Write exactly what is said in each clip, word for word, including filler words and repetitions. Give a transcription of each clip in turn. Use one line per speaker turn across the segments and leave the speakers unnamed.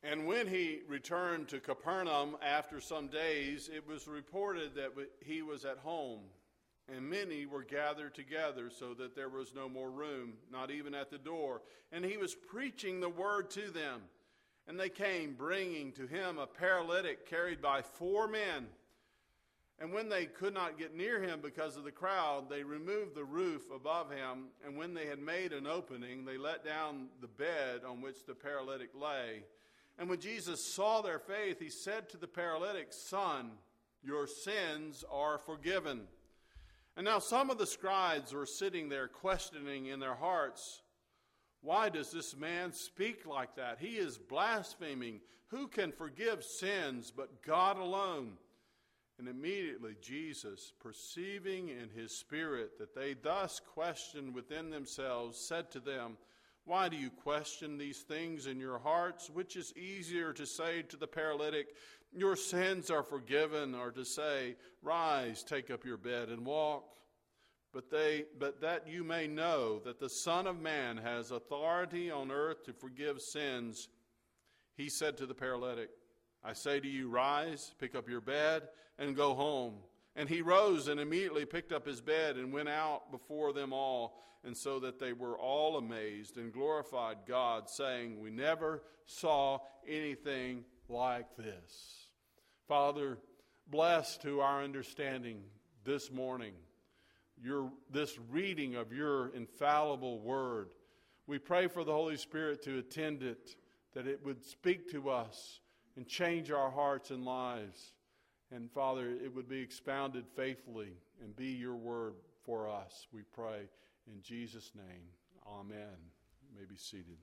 And when he returned to Capernaum after some days, it was reported that he was at home, and many were gathered together so that there was no more room, not even at the door. And he was preaching the word to them. And they came, bringing to him a paralytic carried by four men. And when they could not get near him because of the crowd, they removed the roof above him. And when they had made an opening, they let down the bed on which the paralytic lay. And when Jesus saw their faith, he said to the paralytic, "Son, your sins are forgiven." And now some of the scribes were sitting there questioning in their hearts, "Why does this man speak like that? He is blaspheming. Who can forgive sins but God alone?" And immediately Jesus, perceiving in his spirit that they thus questioned within themselves, said to them, "Why do you question these things in your hearts? Which is easier to say to the paralytic, 'Your sins are forgiven,' or to say, 'Rise, take up your bed and walk'? But they, but that you may know that the Son of Man has authority on earth to forgive sins," he said to the paralytic, "I say to you, rise, pick up your bed, and go home." And he rose and immediately picked up his bed and went out before them all, and so that they were all amazed and glorified God, saying, "We never saw anything like this." Father, bless to our understanding this morning your this reading of your infallible word. We pray for the Holy Spirit to attend it, that it would speak to us and change our hearts and lives. And Father, it would be expounded faithfully and be your word for us, we pray in Jesus' name. Amen. You may be seated.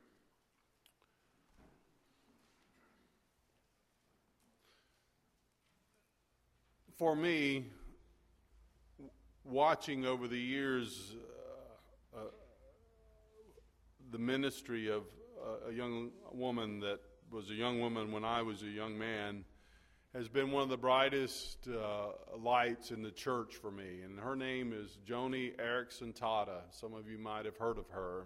For me, watching over the years uh, uh, the ministry of uh, a young woman that was a young woman when I was a young man has been one of the brightest uh, lights in the church for me. And her name is Joni Eareckson Tada. Some of you might have heard of her.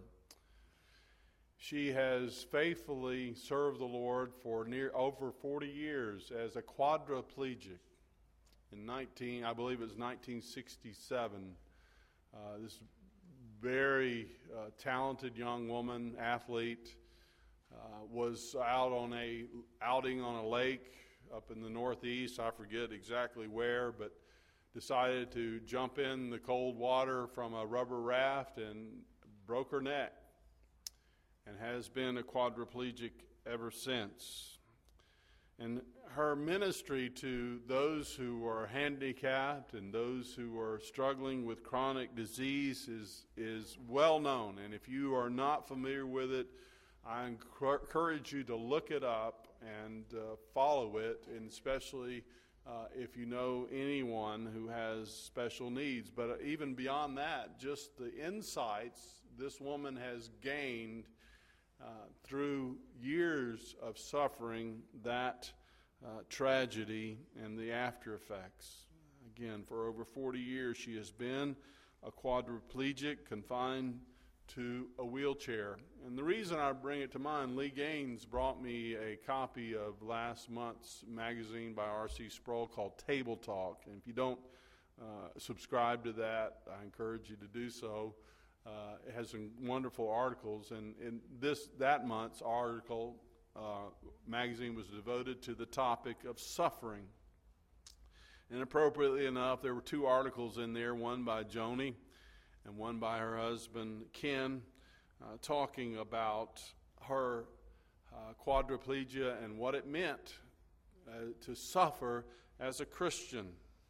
She has faithfully served the Lord for near over forty years as a quadriplegic. In nineteen, I believe it was nineteen sixty-seven, uh, this very uh, talented young woman, athlete, uh, was out on a outing on a lake up in the Northeast. I forget exactly where, but decided to jump in the cold water from a rubber raft and broke her neck, and has been a quadriplegic ever since. And her ministry to those who are handicapped and those who are struggling with chronic disease is, is well known. And if you are not familiar with it, I encourage you to look it up and uh, follow it, and especially uh, if you know anyone who has special needs. But even beyond that, just the insights this woman has gained Uh, through years of suffering that uh, tragedy and the after effects. Again, for over forty years, she has been a quadriplegic confined to a wheelchair. And the reason I bring it to mind, Lee Gaines brought me a copy of last month's magazine by R C Sproul called Table Talk. And if you don't uh, subscribe to that, I encourage you to do so. Uh, it has some wonderful articles, and in this that month's article uh, magazine was devoted to the topic of suffering. And appropriately enough, there were two articles in there, one by Joni and one by her husband Ken, uh, talking about her uh, quadriplegia and what it meant uh, to suffer as a Christian.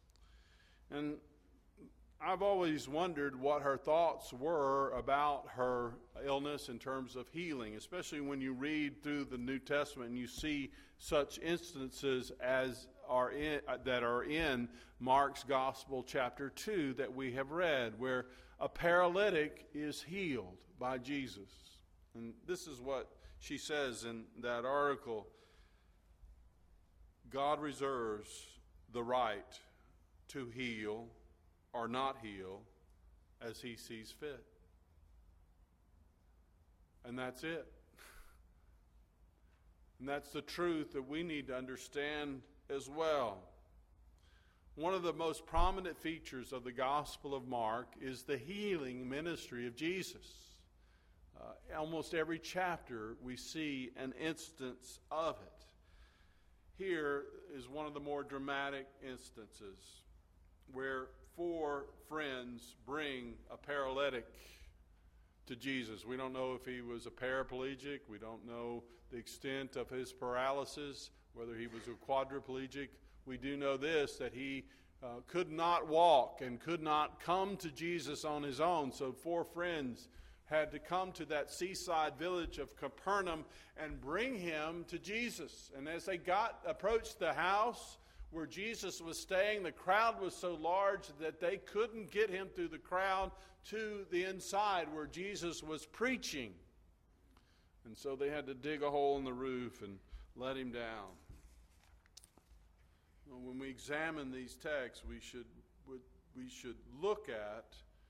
And I've always wondered what her thoughts were about her illness in terms of healing, especially when you read through the New Testament and you see such instances as are in, that are in Mark's Gospel chapter two that we have read, where a paralytic is healed by Jesus. And this is what she says in that article: God reserves the right to heal or not heal as he sees fit. And that's it. And that's the truth that we need to understand as well. One of the most prominent features of the Gospel of Mark is the healing ministry of Jesus. Uh, almost every chapter we see an instance of it. Here is one of the more dramatic instances where four friends bring a paralytic to Jesus. We don't know if he was a paraplegic. We don't know the extent of his paralysis, whether he was a quadriplegic. We do know this, that he uh, could not walk and could not come to Jesus on his own. So four friends had to come to that seaside village of Capernaum and bring him to Jesus. And as they got approached the house where Jesus was staying, the crowd was so large that they couldn't get him through the crowd to the inside where Jesus was preaching. And so they had to dig a hole in the roof and let him down. When we examine these texts, we should we should look at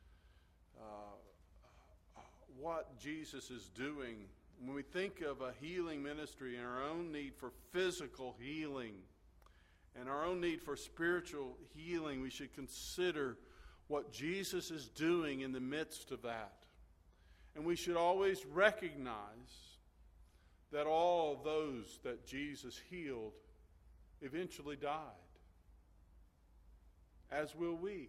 uh, what Jesus is doing. When we think of a healing ministry and our own need for physical healing and our own need for spiritual healing, we should consider what Jesus is doing in the midst of that. And we should always recognize that all those that Jesus healed eventually died, as will we.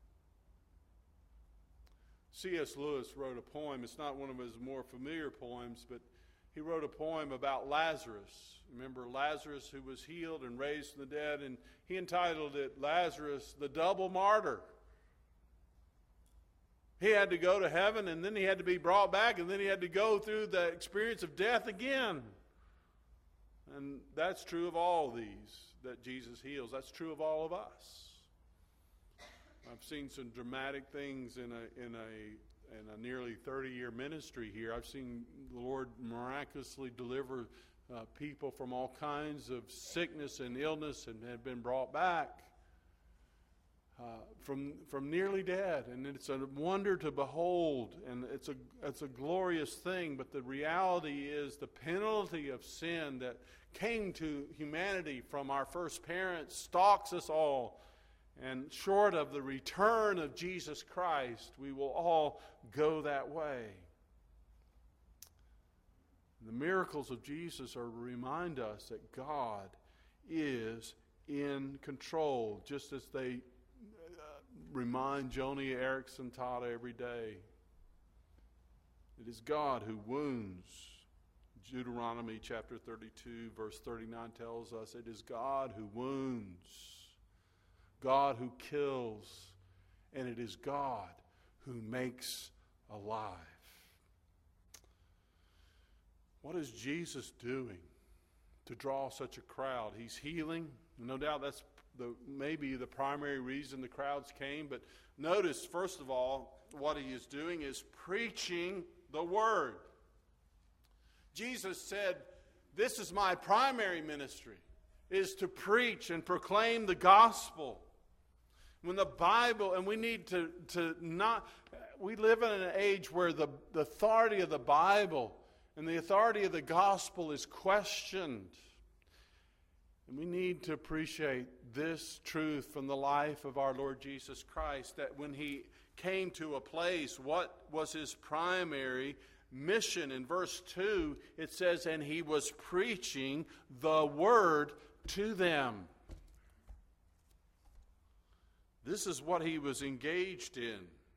C S Lewis wrote a poem. It's not one of his more familiar poems, but he wrote a poem about Lazarus. Remember Lazarus who was healed and raised from the dead, and he entitled it, Lazarus, the Double Martyr. He had to go to heaven, and then he had to be brought back, and then he had to go through the experience of death again. And that's true of all these that Jesus heals. That's true of all of us. I've seen some dramatic things in a in a in a nearly thirty-year ministry here. I've seen the Lord miraculously deliver uh, people from all kinds of sickness and illness, and have been brought back uh, from from nearly dead. And it's a wonder to behold, and it's a it's a glorious thing. But the reality is the penalty of sin that came to humanity from our first parents stalks us all. And short of the return of Jesus Christ, we will all go that way. The miracles of Jesus are to remind us that God is in control, just as they uh, remind Joni Eareckson Tada every day. It is God who wounds. Deuteronomy chapter thirty-two, verse thirty-nine tells us it is God who wounds, God who kills, and it is God who makes alive. What is Jesus doing to draw such a crowd? He's healing. No doubt that's the maybe the primary reason the crowds came. But notice, first of all, what he is doing is preaching the word. Jesus said, this is my primary ministry, is to preach and proclaim the gospel. When the Bible, and we need to, to not, we live in an age where the, the authority of the Bible and the authority of the gospel is questioned. And we need to appreciate this truth from the life of our Lord Jesus Christ, that when he came to a place, what was his primary mission? In verse two, it says, and he was preaching the word to them. This is what he was engaged in.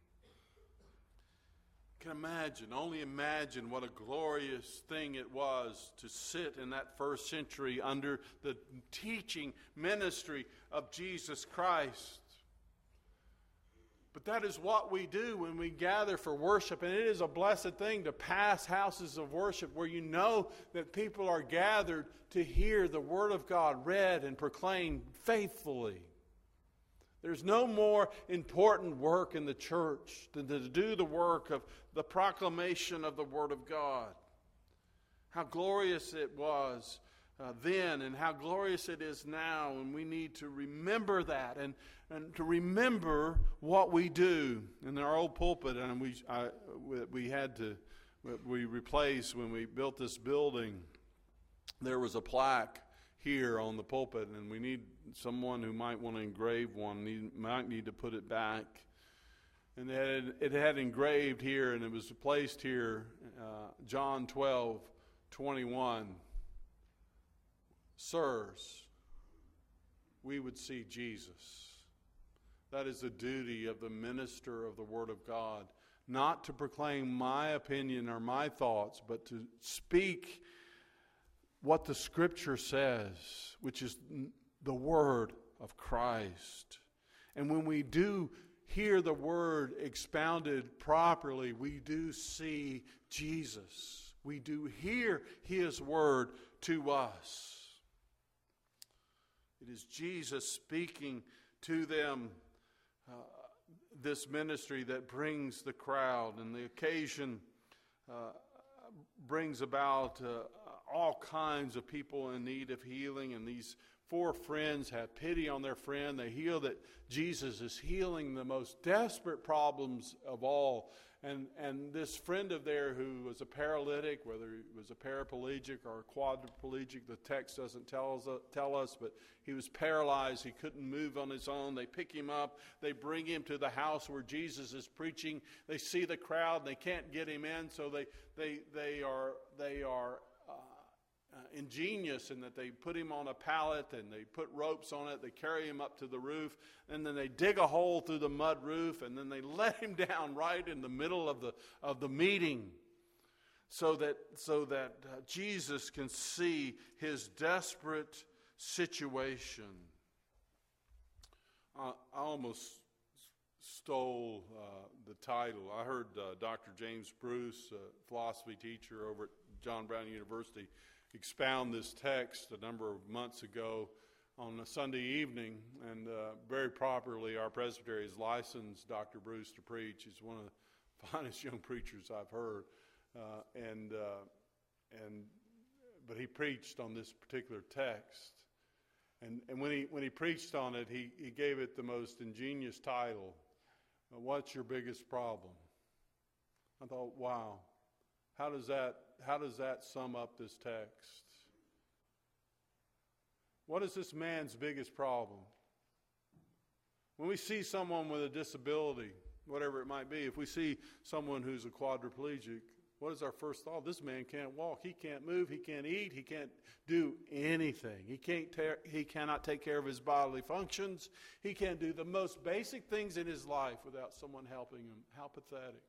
You can imagine, only imagine what a glorious thing it was to sit in that first century under the teaching ministry of Jesus Christ. But that is what we do when we gather for worship. And it is a blessed thing to pass houses of worship where you know that people are gathered to hear the Word of God read and proclaimed faithfully. There's no more important work in the church than to do the work of the proclamation of the Word of God. How glorious it was uh, then, and how glorious it is now, and we need to remember that and, and to remember what we do. In our old pulpit, and we I, we had to we replaced when we built this building. there was a plaque here on the pulpit, and we need someone who might want to engrave one. Need, might need to put it back. And it had, it had engraved here, and it was placed here, uh, John twelve twenty-one. Sirs, we would see Jesus. That is the duty of the minister of the Word of God, not to proclaim my opinion or my thoughts, but to speak what the Scripture says, which is the Word of Christ. And when we do hear the Word expounded properly, we do see Jesus. We do hear His Word to us. It is Jesus speaking to them, uh, this ministry that brings the crowd, and the occasion uh, brings about uh, all kinds of people in need of healing. And these four friends have pity on their friend. They heal that Jesus is healing the most desperate problems of all. And and this friend of theirs who was a paralytic, whether he was a paraplegic or a quadriplegic, the text doesn't tell us, tell us, but he was paralyzed. He couldn't move on his own. They pick him up. They bring him to the house where Jesus is preaching. They see the crowd. They can't get him in, so they they they are they are uh, uh, ingenious in that they put him on a pallet and they put ropes on it. They carry him up to the roof, and then they dig a hole through the mud roof, and then they let him down right in the middle of the of the meeting, so that so that uh, Jesus can see his desperate situation. Uh, I almost stole uh, the title. I heard uh, Doctor James Bruce, a philosophy teacher over at John Brown University, expound this text a number of months ago on a Sunday evening, and uh, very properly our presbytery has licensed Doctor Bruce to preach. He's one of the finest young preachers I've heard, uh, and uh, and but he preached on this particular text, and and when he when he preached on it, he he gave it the most ingenious title: "What's your biggest problem?" I thought, wow, how does that how does that sum up this text? What is this man's biggest problem? When we see someone with a disability, whatever it might be, if we see someone who's a quadriplegic, what is our first thought? This man can't walk, he can't move, he can't eat, he can't do anything. He can't ta- he cannot take care of his bodily functions. He can't do the most basic things in his life without someone helping him. How pathetic.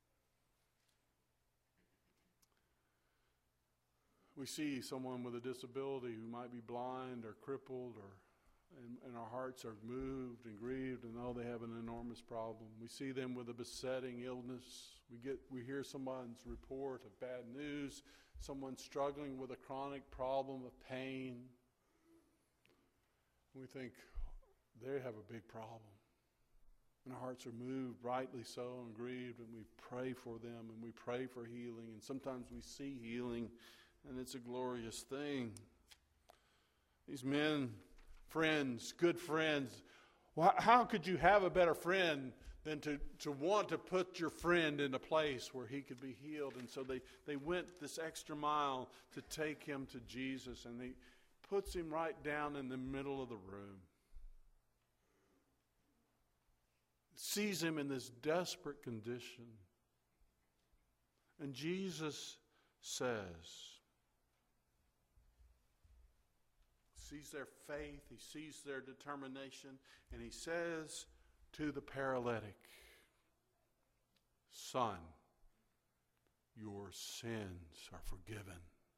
We see someone with a disability who might be blind or crippled, or and, and our hearts are moved and grieved, and oh, they have an enormous problem. We see them with a besetting illness. We get we hear someone's report of bad news, someone struggling with a chronic problem of pain. We think they have a big problem. And our hearts are moved, rightly so, and grieved, and we pray for them, and we pray for healing, and sometimes we see healing, and it's a glorious thing. These men, friends, good friends, how could you have a better friend than to, to want to put your friend in a place where he could be healed? And so they, they went this extra mile to take him to Jesus, and he puts him right down in the middle of the room. Sees him in this desperate condition. And Jesus says, sees their faith, he sees their determination, and he says to the paralytic, "Son, your sins are forgiven."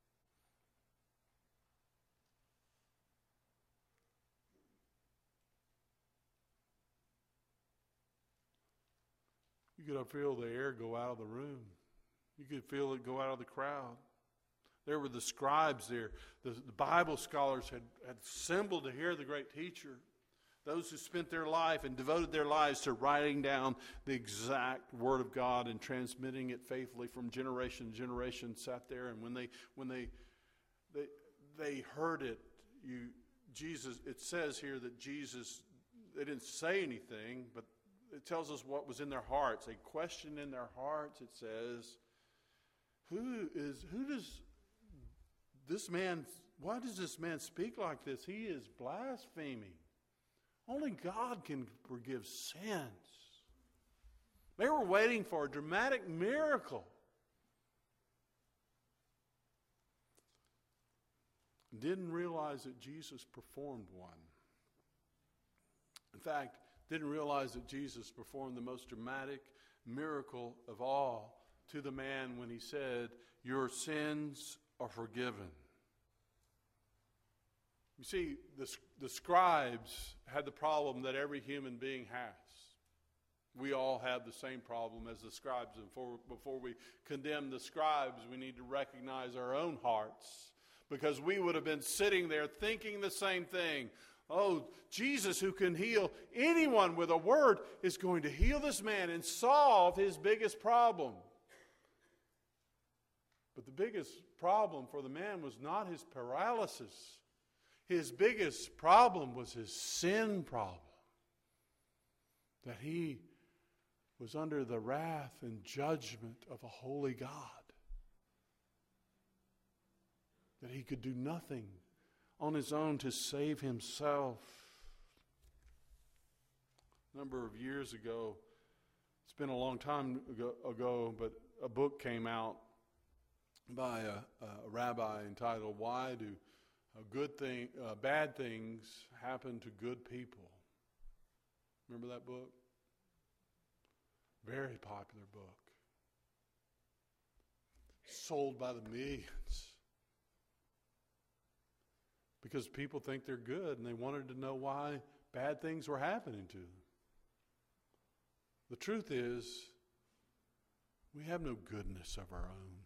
You could feel the air go out of the room. You could feel it go out of the crowd. There were the scribes there. The, the Bible scholars had, had assembled to hear the great teacher. Those who spent their life and devoted their lives to writing down the exact Word of God and transmitting it faithfully from generation to generation sat there. And when they when they they they heard it, you Jesus. It says here that Jesus. They didn't say anything, but it tells us what was in their hearts. A question in their hearts. It says, "Who is who does this man, why does this man speak like this? He is blaspheming. Only God can forgive sins. They were waiting for a dramatic miracle. Didn't realize that Jesus performed one. In fact, didn't realize that Jesus performed the most dramatic miracle of all to the man when he said, "Your sins are forgiven." You see, the, the scribes had the problem that every human being has. We all have the same problem as the scribes. And before, before we condemn the scribes, we need to recognize our own hearts. Because we would have been sitting there thinking the same thing. Oh, Jesus, who can heal anyone with a word, is going to heal this man and solve his biggest problem. But the biggest problem for the man was not his paralysis. His biggest problem was his sin problem. That he was under the wrath and judgment of a holy God. That he could do nothing on his own to save himself. A number of years ago, it's been a long time ago, ago but a book came out by a, a rabbi entitled, "Why Do uh, Good Thing, uh, Bad Things Happen to Good People?" Remember that book? Very popular book. Sold by the millions. Because people think they're good and they wanted to know why bad things were happening to them. The truth is, we have no goodness of our own.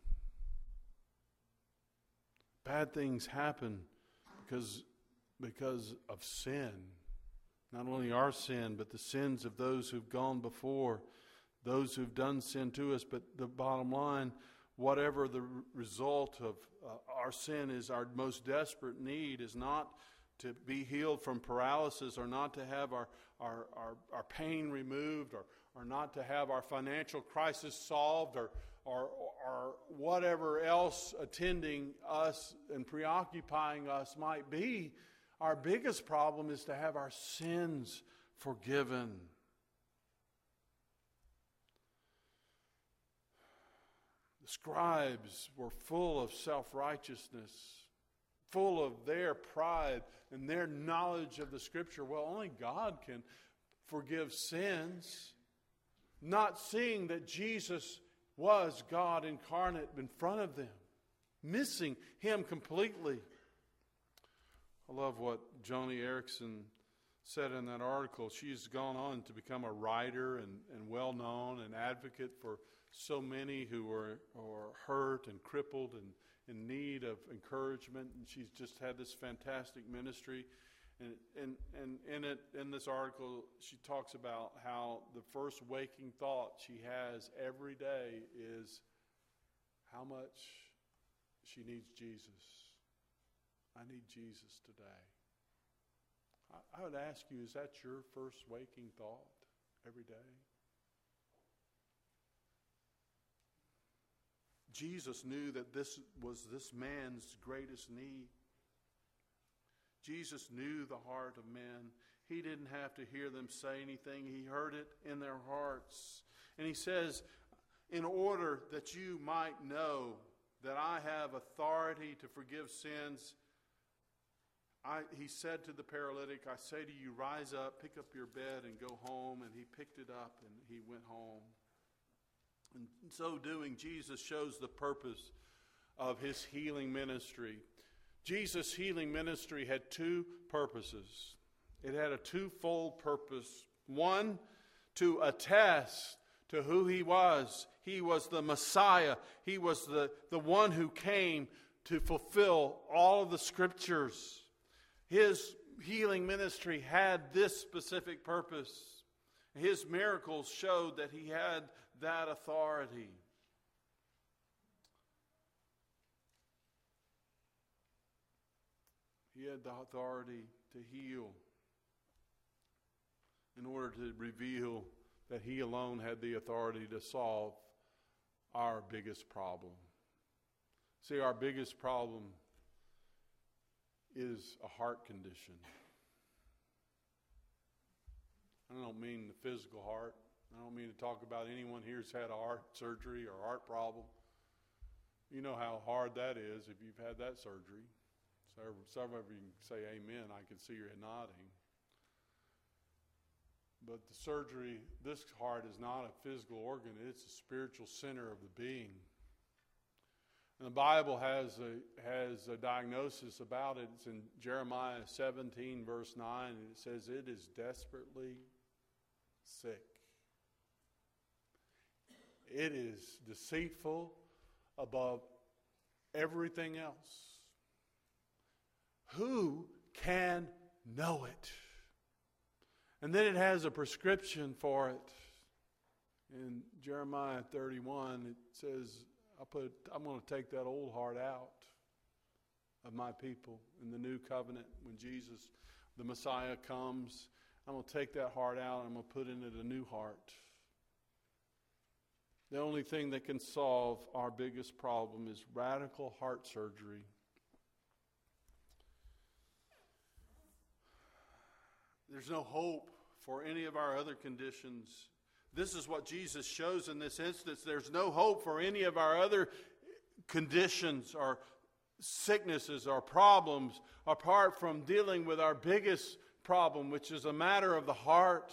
Bad things happen because, because of sin. Not only our sin, but the sins of those who've gone before, those who've done sin to us. But the bottom line, whatever the result of uh, our sin is, our most desperate need is not to be healed from paralysis, or not to have our, our, our, our pain removed, or, or not to have our financial crisis solved, or, or, or whatever else attending us and preoccupying us might be. Our biggest problem is to have our sins forgiven. The scribes were full of self-righteousness, full of their pride and their knowledge of the Scripture. Well, only God can forgive sins, not seeing that Jesus was God incarnate in front of them, missing Him completely. I love what Joni Eareckson said in that article. She's gone on to become a writer and, and well-known, and advocate for so many who are, are hurt and crippled and in need of encouragement. And she's just had this fantastic ministry. And, and, and in it, in this article, she talks about how the first waking thought she has every day is how much she needs Jesus. I need Jesus today. I, I would ask you, is that your first waking thought every day? Jesus knew that this was this man's greatest need. Jesus knew the heart of men. He didn't have to hear them say anything. He heard it in their hearts. And he says, in order that you might know that I have authority to forgive sins, I, he said to the paralytic, I say to you, rise up, pick up your bed, and go home. And he picked it up and he went home. And in so doing, Jesus shows the purpose of his healing ministry. Jesus' healing ministry had two purposes. It had a twofold purpose. One, to attest to who he was. He was the Messiah. He was the, the one who came to fulfill all of the Scriptures. His healing ministry had this specific purpose. His miracles showed that he had that authority. He had the authority to heal in order to reveal that he alone had the authority to solve our biggest problem. See, our biggest problem is a heart condition. I don't mean the physical heart. I don't mean to talk about anyone here who's had a heart surgery or heart problem. You know how hard that is if you've had that surgery. So some of you can say amen. I can see your head nodding. But the surgery, this heart is not a physical organ. It's a spiritual center of the being. And the Bible has a, has a diagnosis about it. It's in Jeremiah seventeen, verse nine, and it says, it is desperately sick. It is deceitful above everything else. Who can know it? And then it has a prescription for it. In Jeremiah thirty-one, it says, I put, I'm going to take that old heart out of my people in the new covenant. When Jesus, the Messiah, comes, I'm going to take that heart out and I'm going to put in it a new heart. The only thing that can solve our biggest problem is radical heart surgery. There's no hope for any of our other conditions. This is what Jesus shows in this instance. There's no hope for any of our other conditions or sicknesses or problems apart from dealing with our biggest problem, which is a matter of the heart.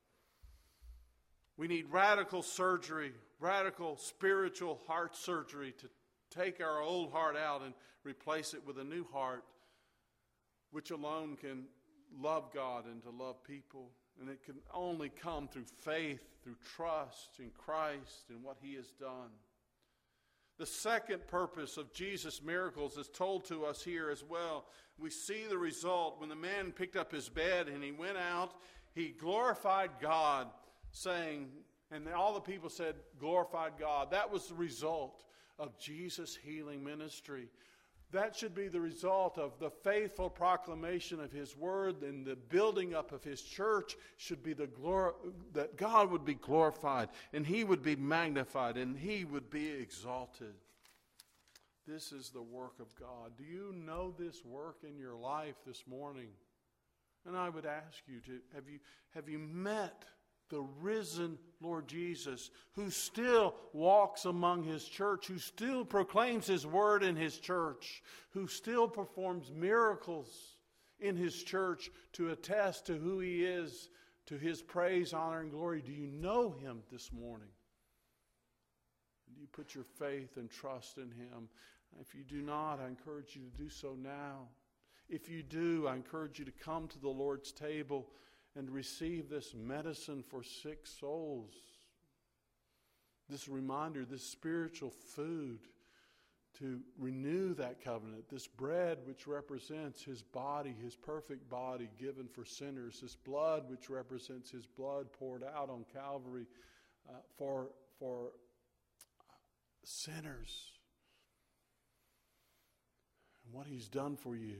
We need radical surgery, radical spiritual heart surgery to take our old heart out and replace it with a new heart, which alone can love God and to love people. And it can only come through faith, through trust in Christ and what He has done. The second purpose of Jesus' miracles is told to us here as well. We see the result when the man picked up his bed and he went out. He glorified God, saying, and all the people said, glorified God. That was the result of Jesus' healing ministry. That should be the result of the faithful proclamation of His word, and the building up of His church should be the glory, that God would be glorified and He would be magnified and He would be exalted. This is the work of God. Do you know this work in your life this morning? And I would ask you to, have you, have you met the risen Lord Jesus, who still walks among His church, who still proclaims His word in His church, who still performs miracles in His church to attest to who He is, to His praise, honor, and glory? Do you know Him this morning? Do you put your faith and trust in Him? If you do not, I encourage you to do so now. If you do, I encourage you to come to the Lord's table and receive this medicine for sick souls. This reminder, this spiritual food to renew that covenant. This bread which represents His body, His perfect body given for sinners. This blood which represents His blood poured out on Calvary uh, for, for sinners. And what He's done for you.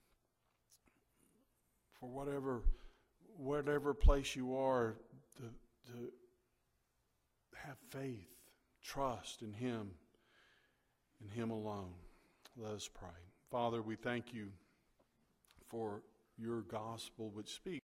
For whatever... whatever place you are, to, to have faith, trust in Him, in Him alone. Let us pray. Father, we thank You for Your gospel which speaks